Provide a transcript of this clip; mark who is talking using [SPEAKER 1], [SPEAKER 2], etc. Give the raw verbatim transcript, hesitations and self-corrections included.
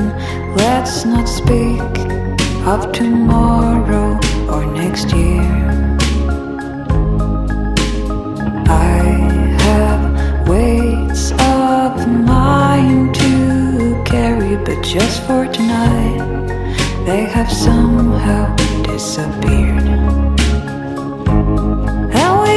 [SPEAKER 1] let's not speak of tomorrow or next year. I have weights of mine to carry, but just for tonight they have somehow disappeared.